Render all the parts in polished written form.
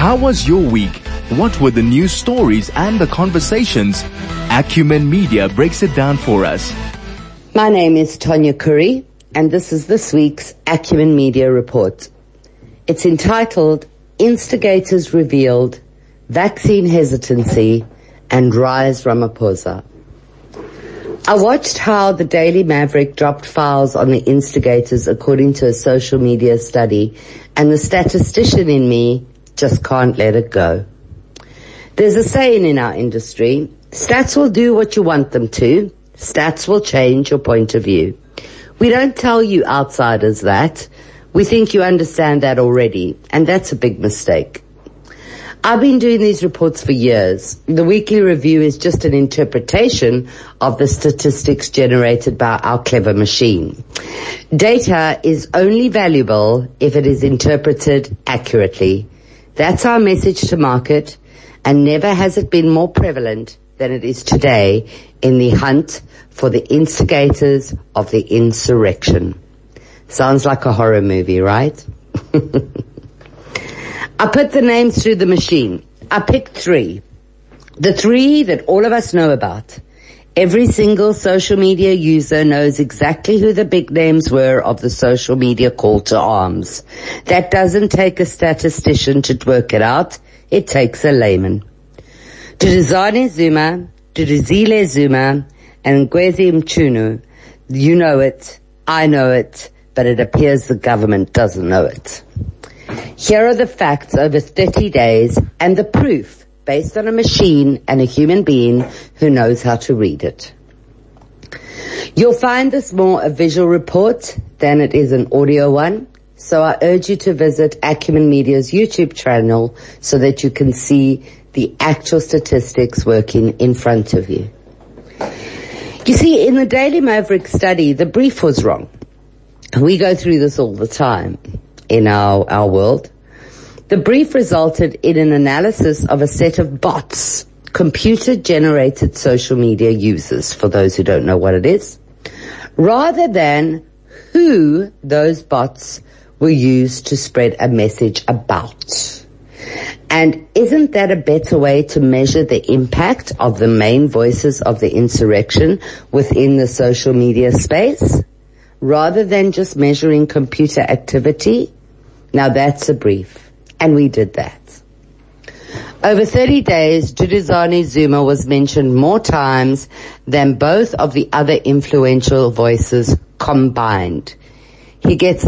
How was your week? What were the news stories and the conversations? Acumen Media breaks it down for us. My name is Tonya Curry, and this is this week's Acumen Media Report. It's entitled, Instigators Revealed, Vaccine Hesitancy, and Rise Ramaphosa. I watched how the Daily Maverick dropped files on the instigators according to a social media study, and the statistician in me just can't let it go. There's a saying in our industry, stats will do what you want them to. Stats will change your point of view. We don't tell you outsiders that. We think you understand that already, and that's a big mistake. I've been doing these reports for years. The weekly review is just an interpretation of the statistics generated by our clever machine. Data is only valuable if it is interpreted accurately. That's our message to market, and never has it been more prevalent than it is today in the hunt for the instigators of the insurrection. Sounds like a horror movie, right? I put the names through the machine. I picked 3. The 3 that all of us know about. Every single social media user knows exactly who the big names were of the social media call to arms. That doesn't take a statistician to work it out. It takes a layman. Duduzane Zuma, Duduzile Zuma, and Ngwezi Mchunu. You know it, I know it, but it appears the government doesn't know it. Here are the facts over 30 days and the proof based on a machine and a human being who knows how to read it. You'll find this more a visual report than it is an audio one, so I urge you to visit Acumen Media's YouTube channel so that you can see the actual statistics working in front of you. You see, in the Daily Maverick study, the brief was wrong. We go through this all the time in our world. The brief resulted in an analysis of a set of bots, computer-generated social media users, for those who don't know what it is, rather than who those bots were used to spread a message about. And isn't that a better way to measure the impact of the main voices of the insurrection within the social media space, rather than just measuring computer activity? Now that's a brief, and we did that. Over 30 days, Duduzane Zuma was mentioned more times than both of the other influential voices combined. He gets a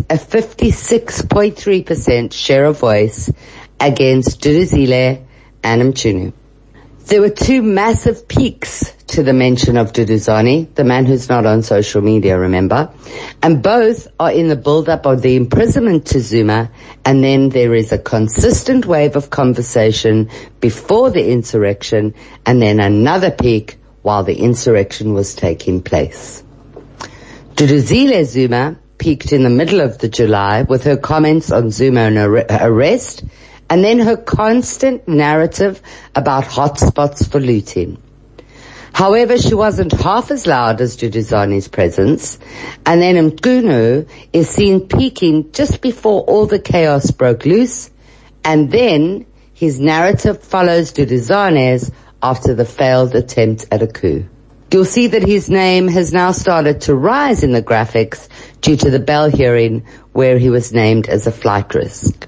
56.3% share of voice against Duduzile and Mchunu. There were 2 massive peaks to the mention of Duduzane, the man who's not on social media, remember? And both are in the build-up of the imprisonment to Zuma, and then there is a consistent wave of conversation before the insurrection, and then another peak while the insurrection was taking place. Duduzile Zuma peaked in the middle of the July with her comments on Zuma and arrest, and then her constant narrative about hotspots for looting. However, she wasn't half as loud as Duduzane's presence, and then Mchunu is seen peaking just before all the chaos broke loose, and then his narrative follows Duduzane's after the failed attempt at a coup. You'll see that his name has now started to rise in the graphics due to the Bell hearing where he was named as a flight risk.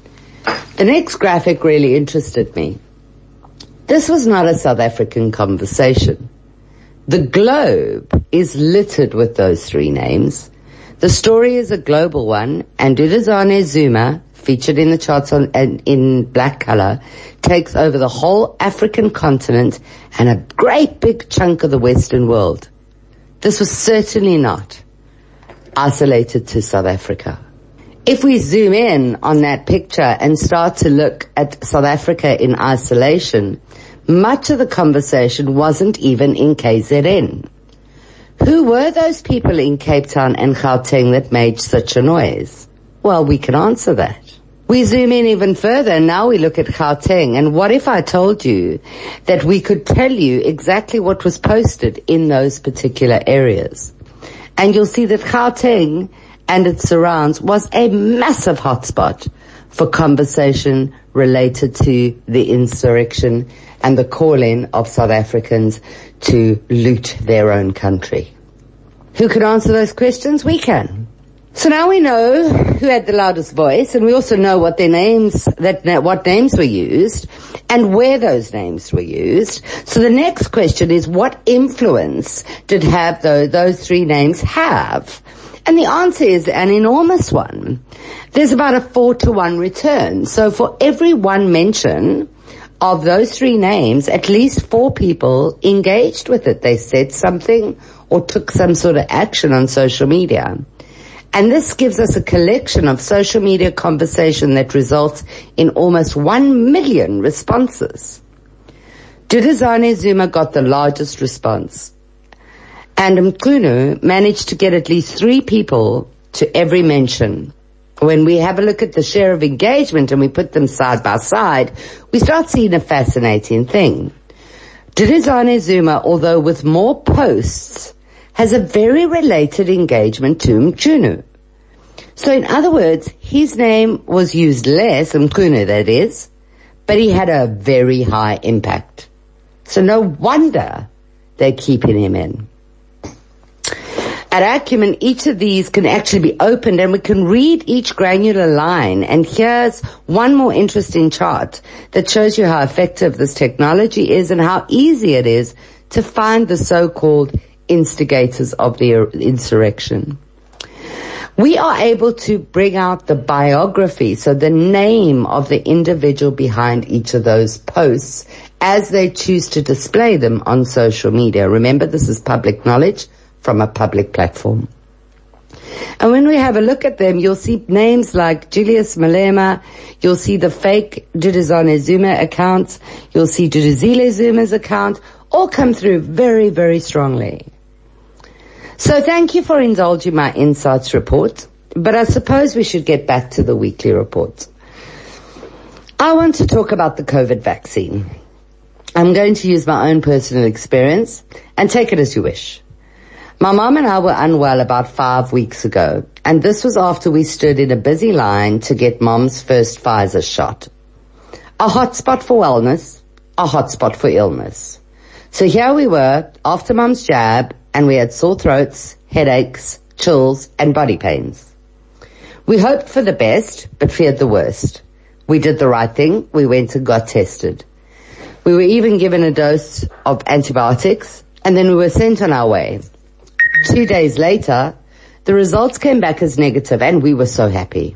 The next graphic really interested me. This was not a South African conversation. The globe is littered with those 3 names. The story is a global one, and Duduzane Zuma, featured in the charts in black color, takes over the whole African continent and a great big chunk of the Western world. This was certainly not isolated to South Africa. If we zoom in on that picture and start to look at South Africa in isolation, much of the conversation wasn't even in KZN. Who were those people in Cape Town and Gauteng that made such a noise? Well, we can answer that. We zoom in even further, and now we look at Gauteng. And what if I told you that we could tell you exactly what was posted in those particular areas? And you'll see that Gauteng and its surrounds was a massive hotspot for conversation related to the insurrection and the calling of South Africans to loot their own country. Who can answer those questions? We can. So now we know who had the loudest voice, and we also know what names were used and where those names were used. So the next question is, what influence did those three names have? And the answer is an enormous one. There's about a 4-to-1 return. So for every one mention of those three names, at least 4 people engaged with it. They said something or took some sort of action on social media. And this gives us a collection of social media conversation that results in almost 1 million responses. Duduzane Zuma got the largest response. And Mchunu managed to get at least 3 people to every mention. When we have a look at the share of engagement and we put them side by side, we start seeing a fascinating thing. Duduzane Zuma, although with more posts, has a very related engagement to Mchunu. So in other words, his name was used less, Mchunu that is, but he had a very high impact. So no wonder they're keeping him in. At Acumen, each of these can actually be opened and we can read each granular line. And here's one more interesting chart that shows you how effective this technology is and how easy it is to find the so-called instigators of the insurrection. We are able to bring out the biography, so the name of the individual behind each of those posts as they choose to display them on social media. Remember, this is public knowledge from a public platform. And when we have a look at them, you'll see names like Julius Malema, you'll see the fake Duduzane Zuma accounts, you'll see Duduzile Zuma's account, all come through very, very strongly. So thank you for indulging my insights report, but I suppose we should get back to the weekly report. I want to talk about the COVID vaccine. I'm going to use my own personal experience and take it as you wish. My mom and I were unwell about 5 weeks ago, and this was after we stood in a busy line to get mom's first Pfizer shot. A hotspot for wellness, a hotspot for illness. So here we were after mom's jab, and we had sore throats, headaches, chills, and body pains. We hoped for the best, but feared the worst. We did the right thing. We went and got tested. We were even given a dose of antibiotics, and then we were sent on our way. 2 days later, the results came back as negative, and we were so happy.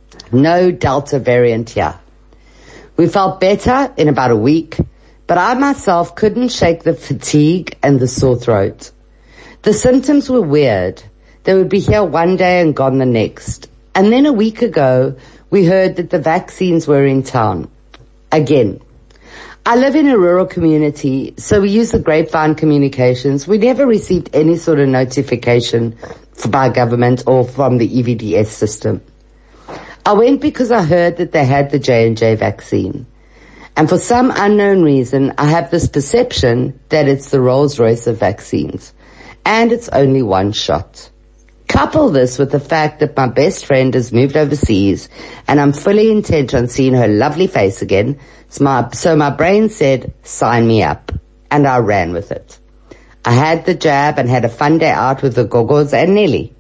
No Delta variant here. We felt better in about a week, but I myself couldn't shake the fatigue and the sore throat. The symptoms were weird. They would be here one day and gone the next. And then a week ago, we heard that the vaccines were in town. Again. I live in a rural community, so we use the grapevine communications. We never received any sort of notification by government or from the EVDS system. I went because I heard that they had the J&J vaccine. And for some unknown reason, I have this perception that it's the Rolls-Royce of vaccines. And it's only one shot. Couple this with the fact that my best friend has moved overseas and I'm fully intent on seeing her lovely face again. So my brain said, sign me up. And I ran with it. I had the jab and had a fun day out with the Gogos and Nelly.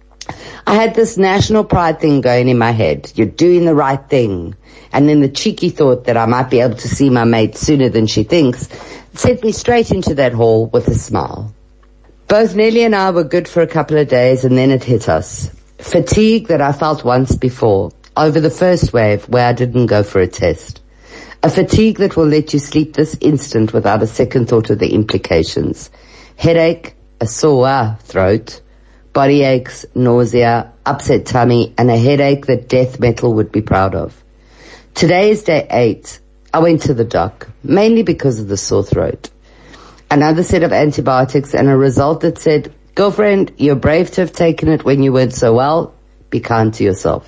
I had this national pride thing going in my head. You're doing the right thing. And then the cheeky thought that I might be able to see my mate sooner than she thinks sent me straight into that hall with a smile. Both Nelly and I were good for a couple of days and then it hit us. Fatigue that I felt once before, over the first wave where I didn't go for a test. A fatigue that will let you sleep this instant without a second thought of the implications. Headache, a sore throat, body aches, nausea, upset tummy, and a headache that death metal would be proud of. Today is day 8. I went to the doc, mainly because of the sore throat. Another set of antibiotics and a result that said, girlfriend, you're brave to have taken it when you weren't so well. Be kind to yourself.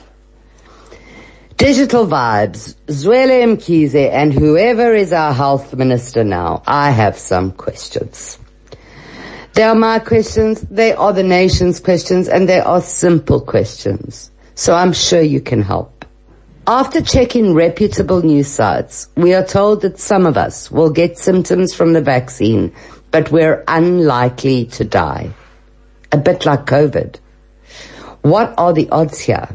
Digital vibes, Zweli Mkhize and whoever is our health minister now. I have some questions. They are my questions, they are the nation's questions, and they are simple questions. So I'm sure you can help. After checking reputable news sites, we are told that some of us will get symptoms from the vaccine, but we're unlikely to die. A bit like COVID. What are the odds here?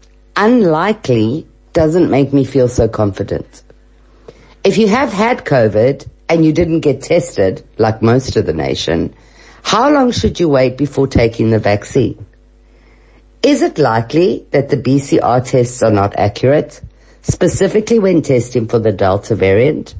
Unlikely doesn't make me feel so confident. If you have had COVID and you didn't get tested, like most of the nation, how long should you wait before taking the vaccine? Is it likely that the BCR tests are not accurate, specifically when testing for the Delta variant?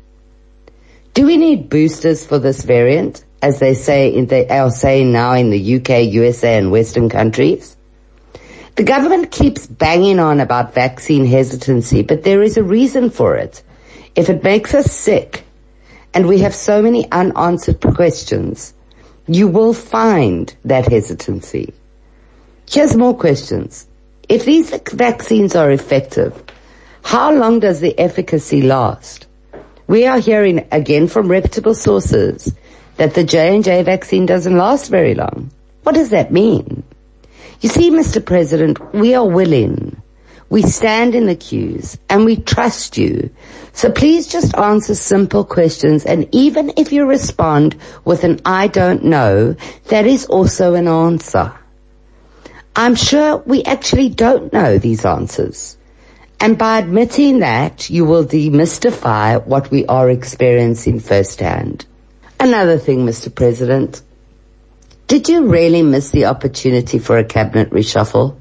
Do we need boosters for this variant, as they are saying now in the UK, USA and Western countries? The government keeps banging on about vaccine hesitancy, but there is a reason for it. If it makes us sick, and we have so many unanswered questions, you will find that hesitancy. Here's more questions. If these vaccines are effective, how long does the efficacy last? We are hearing again from reputable sources that the J&J vaccine doesn't last very long. What does that mean? You see, Mr. President, we are willing. We stand in the queues and we trust you. So please just answer simple questions, and even if you respond with an I don't know, that is also an answer. I'm sure we actually don't know these answers. And by admitting that, you will demystify what we are experiencing firsthand. Another thing, Mr. President, did you really miss the opportunity for a cabinet reshuffle?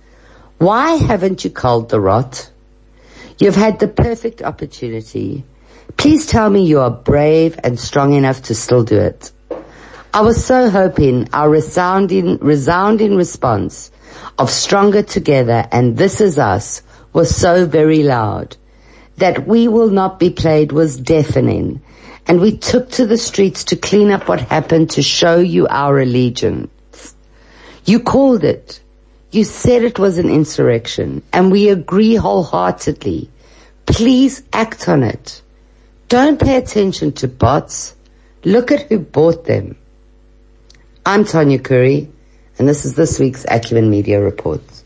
Why haven't you culled the rot? You've had the perfect opportunity. Please tell me you are brave and strong enough to still do it. I was so hoping our resounding response of Stronger Together and This Is Us was so very loud that We Will Not Be Played was deafening, and we took to the streets to clean up what happened, to show you our allegiance. You called it. You said it was an insurrection, and we agree wholeheartedly. Please act on it. Don't pay attention to bots. Look at who bought them. I'm Tanya Curry, and this is this week's Acumen Media Reports.